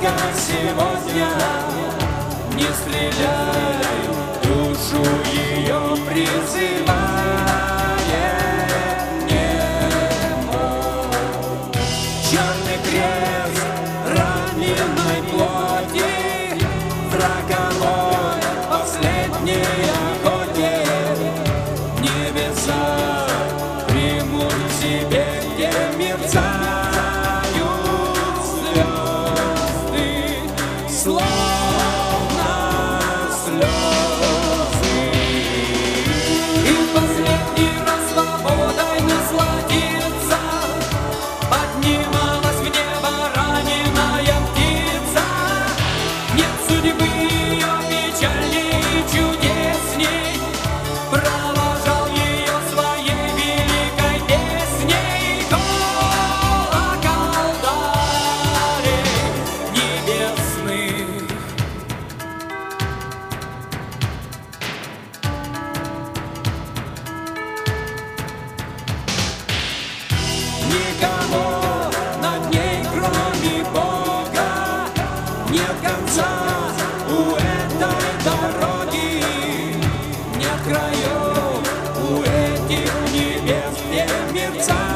только сегодня. Не стреляй, душу ее призывает небо. Черный крест раненой плоти, роковой последней охоте. Небеса примут себе, где мерцают звезды, словно слезы. И в последний раз свободой насладиться поднималась в небо раненая птица. Нет судьбы ее печальней и чудесней, провожал ее своей великой песней. Колокол далей небесных. Никого над ней, кроме Бога, нет конца у этой дороги, нет краев у этих небес, где мерцают